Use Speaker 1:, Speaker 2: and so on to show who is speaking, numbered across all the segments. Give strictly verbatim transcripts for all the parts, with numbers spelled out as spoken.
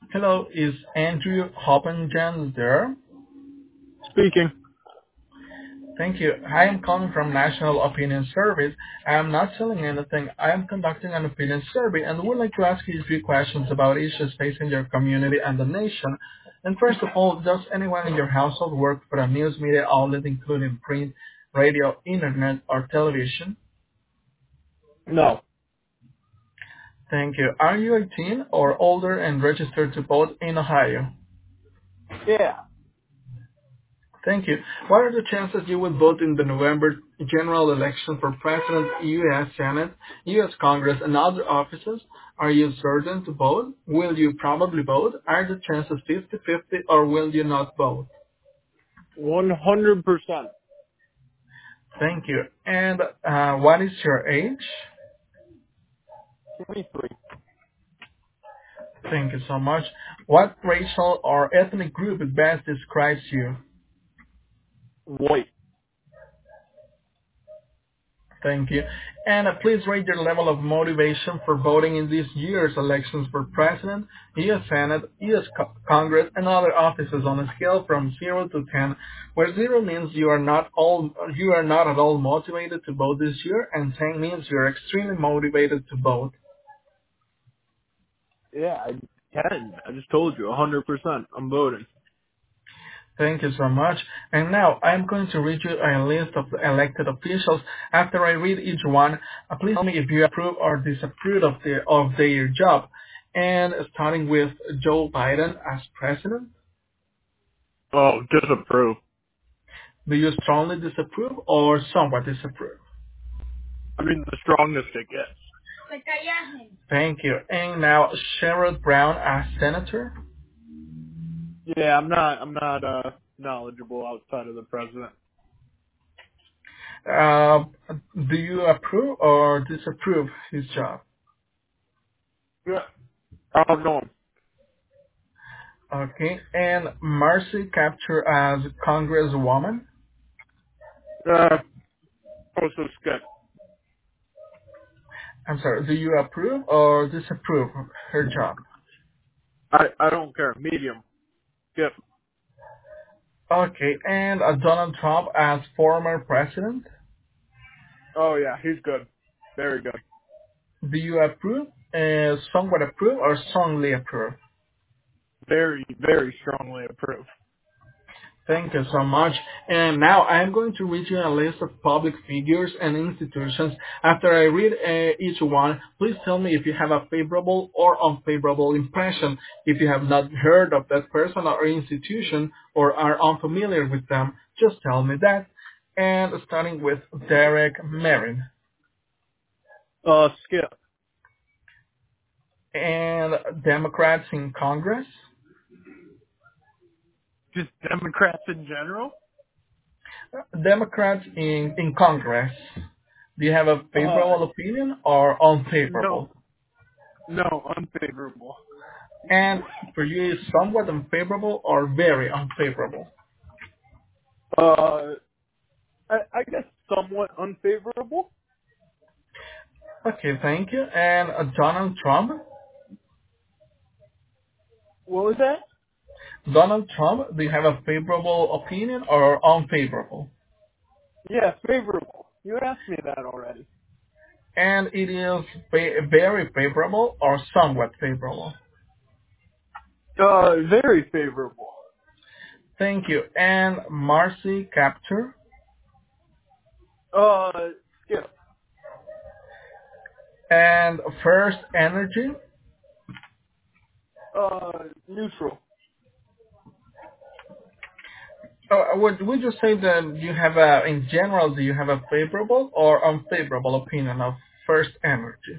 Speaker 1: Hello, is Andrew Hoppenjans there?
Speaker 2: Speaking.
Speaker 1: Thank you. I am calling from National Opinion Service. I am not selling anything. I am conducting an opinion survey and would like to ask you a few questions about issues facing your community and the nation. And first of all, does anyone in your household work for a news media outlet including print, radio, internet, or television?
Speaker 2: No.
Speaker 1: Thank you. Are you eighteen or older and registered to vote in Ohio?
Speaker 2: Yeah.
Speaker 1: Thank you. What are the chances you will vote in the November general election for President, U S. Senate, U S. Congress, and other offices? Are you certain to vote? Will you probably vote? Are the chances fifty-fifty, or will you not vote?
Speaker 2: One hundred percent.
Speaker 1: Thank you. And uh, what is your age?
Speaker 2: Twenty-three.
Speaker 1: Thank you so much. What racial or ethnic group best describes you?
Speaker 2: White.
Speaker 1: Thank you. And uh, please rate your level of motivation for voting in this year's elections for President, U S. Senate, U S. Co- Congress, and other offices on a scale from zero to ten, where zero means you are not all you are not at all motivated to vote this year, and ten means you are extremely motivated to vote.
Speaker 2: Yeah, I can. I just told you, one hundred percent. I'm voting.
Speaker 1: Thank you so much. And now I'm going to read you a list of the elected officials. After I read each one, uh, please tell me if you approve or disapprove of their of their job. And starting with Joe Biden as president,
Speaker 2: Oh, disapprove.
Speaker 1: do you strongly disapprove or somewhat disapprove?
Speaker 2: I mean, the strongest it gets.
Speaker 1: Thank you. And now Sherrod Brown as senator,
Speaker 2: Yeah, I'm not. I'm not uh knowledgeable outside of the president.
Speaker 1: uh, do you approve or disapprove his job?
Speaker 2: Yeah. I don't know him.
Speaker 1: Okay. And Marcy Kaptur as congresswoman.
Speaker 2: Uh, also skip.
Speaker 1: I'm sorry, do you approve or disapprove of her job?
Speaker 2: I I don't care. Medium. Skip.
Speaker 1: Okay, and uh, Donald Trump as former president,
Speaker 2: Oh yeah, he's good. Very good.
Speaker 1: do you approve, uh, somewhat approve, or strongly approve?
Speaker 2: Very very strongly approve.
Speaker 1: Thank you so much. And now I'm going to read you a list of public figures and institutions. After I read uh, each one, please tell me if you have a favorable or unfavorable impression. If you have not heard of that person or institution or are unfamiliar with them, just tell me that. And starting with Derek Merrin.
Speaker 2: Uh, skip.
Speaker 1: And Democrats in Congress.
Speaker 2: Just Democrats in general.
Speaker 1: Democrats in, in Congress. Do you have a
Speaker 2: Uh,
Speaker 1: favorable opinion or unfavorable?
Speaker 2: no. No, unfavorable.
Speaker 1: And for you is somewhat unfavorable or very unfavorable.
Speaker 2: Uh, I, I guess somewhat unfavorable.
Speaker 1: Okay, thank you. And uh, Donald Trump.
Speaker 2: What was that?
Speaker 1: Donald Trump, do you have a favorable opinion or unfavorable?
Speaker 2: Yeah, favorable. You asked me that already.
Speaker 1: And it is fa- very favorable or somewhat favorable.
Speaker 2: Uh, very favorable.
Speaker 1: Thank you. And Marcy Capture
Speaker 2: Uh, skip.
Speaker 1: and First Energy.
Speaker 2: Uh, neutral.
Speaker 1: Uh, would would you say that you have a, in general, do you have a favorable or unfavorable opinion of First Energy?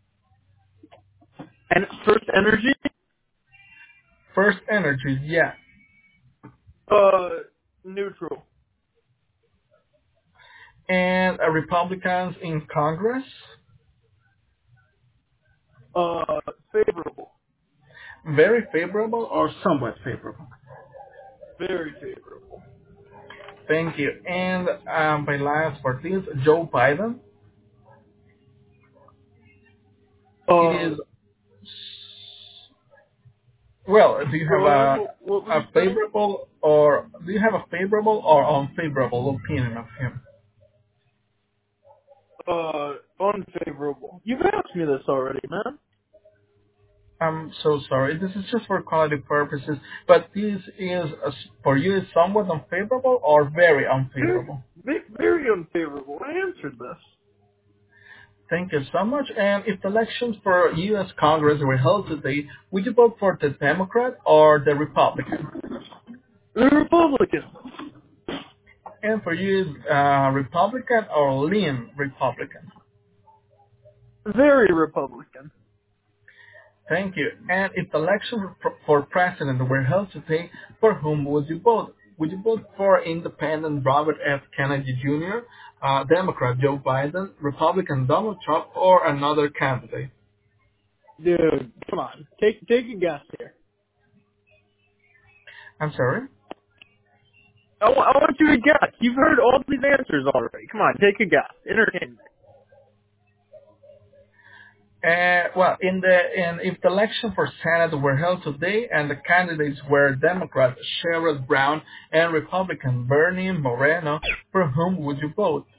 Speaker 2: And first energy?
Speaker 1: First Energy, yeah.
Speaker 2: Uh, neutral.
Speaker 1: And uh, Republicans in Congress,
Speaker 2: Uh, favorable.
Speaker 1: very favorable or somewhat favorable.
Speaker 2: Very favorable.
Speaker 1: Thank you. And um, by last for this, Joe Biden, it
Speaker 2: Uh,
Speaker 1: is Well, do you have
Speaker 2: Go ahead.
Speaker 1: a
Speaker 2: What, what were you
Speaker 1: a
Speaker 2: saying?
Speaker 1: favorable or do you have a favorable or unfavorable opinion of him?
Speaker 2: Uh, unfavorable. You've asked me this already, man.
Speaker 1: I'm so sorry. This is just for quality purposes, but this is uh, for you is somewhat unfavorable or very
Speaker 2: Very,
Speaker 1: unfavorable.
Speaker 2: ve- very unfavorable. I answered this.
Speaker 1: Thank you so much. And if the elections for U S. Congress were held today, would you vote for the Democrat or the Republican?
Speaker 2: The Republican.
Speaker 1: And for you, uh, Republican or lean Republican?
Speaker 2: Very Republican.
Speaker 1: Thank you. And if the election for for president were held today, for whom would you vote? Would you vote for independent Robert F. Kennedy Junior, uh, Democrat Joe Biden, Republican Donald Trump, or another candidate?
Speaker 2: Dude, come on. Take take a guess here.
Speaker 1: I'm sorry?
Speaker 2: I, wa- I want you to guess. You've heard all these answers already. Come on, take a guess. Entertain me.
Speaker 1: Uh, well, in the in if the election for Senate were held today and the candidates were Democrat Sherrod Brown and Republican Bernie Moreno, for whom would you vote?